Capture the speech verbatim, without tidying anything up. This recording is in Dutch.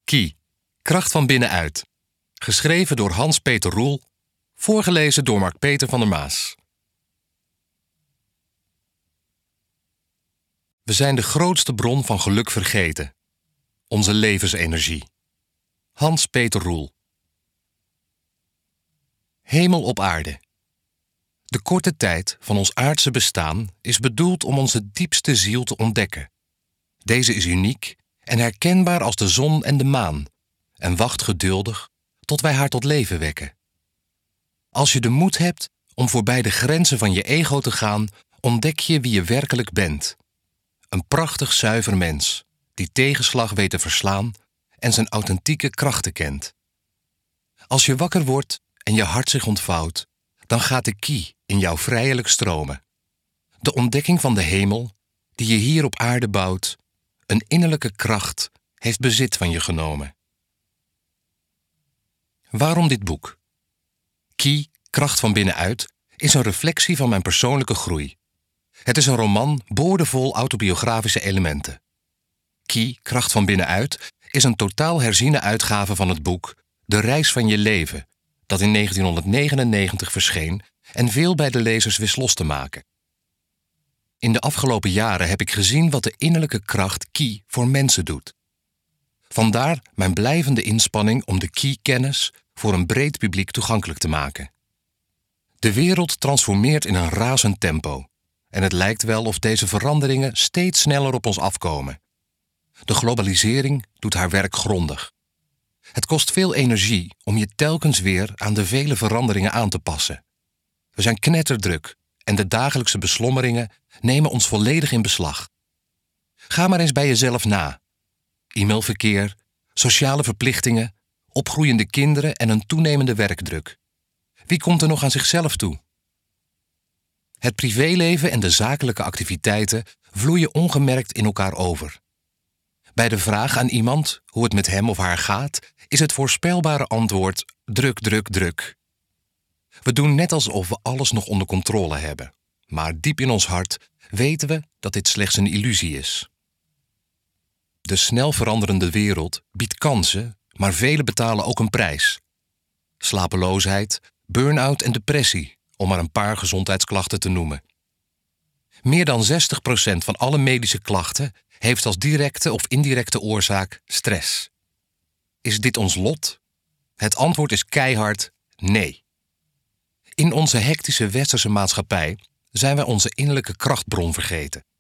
Ki, kracht van binnenuit. Geschreven door Hans-Peter Roel. Voorgelezen door Mark-Peter van der Maas. We zijn de grootste bron van geluk vergeten. Onze levensenergie. Hans-Peter Roel. Hemel op aarde. De korte tijd van ons aardse bestaan is bedoeld om onze diepste ziel te ontdekken. Deze is uniek en herkenbaar als de zon en de maan en wacht geduldig tot wij haar tot leven wekken. Als je de moed hebt om voorbij de grenzen van je ego te gaan, ontdek je wie je werkelijk bent. Een prachtig zuiver mens die tegenslag weet te verslaan en zijn authentieke krachten kent. Als je wakker wordt en je hart zich ontvouwt, dan gaat de ki in jou vrijelijk stromen. De ontdekking van de hemel, die je hier op aarde bouwt, een innerlijke kracht, heeft bezit van je genomen. Waarom dit boek? Ki, kracht van binnenuit, is een reflectie van mijn persoonlijke groei. Het is een roman boordevol autobiografische elementen. Ki, kracht van binnenuit, is een totaal herziene uitgave van het boek De reis van je leven, dat in negentienhonderdnegenennegentig verscheen en veel bij de lezers wist los te maken. In de afgelopen jaren heb ik gezien wat de innerlijke kracht Ki voor mensen doet. Vandaar mijn blijvende inspanning om de Ki-kennis voor een breed publiek toegankelijk te maken. De wereld transformeert in een razend tempo en het lijkt wel of deze veranderingen steeds sneller op ons afkomen. De globalisering doet haar werk grondig. Het kost veel energie om je telkens weer aan de vele veranderingen aan te passen. We zijn knetterdruk en de dagelijkse beslommeringen nemen ons volledig in beslag. Ga maar eens bij jezelf na. E-mailverkeer, sociale verplichtingen, opgroeiende kinderen en een toenemende werkdruk. Wie komt er nog aan zichzelf toe? Het privéleven en de zakelijke activiteiten vloeien ongemerkt in elkaar over. Bij de vraag aan iemand hoe het met hem of haar gaat, is het voorspelbare antwoord druk, druk, druk. We doen net alsof we alles nog onder controle hebben. Maar diep in ons hart weten we dat dit slechts een illusie is. De snel veranderende wereld biedt kansen, maar velen betalen ook een prijs. Slapeloosheid, burn-out en depressie, om maar een paar gezondheidsklachten te noemen. Meer dan zestig procent van alle medische klachten heeft als directe of indirecte oorzaak stress. Is dit ons lot? Het antwoord is keihard nee. In onze hectische westerse maatschappij zijn wij onze innerlijke krachtbron vergeten.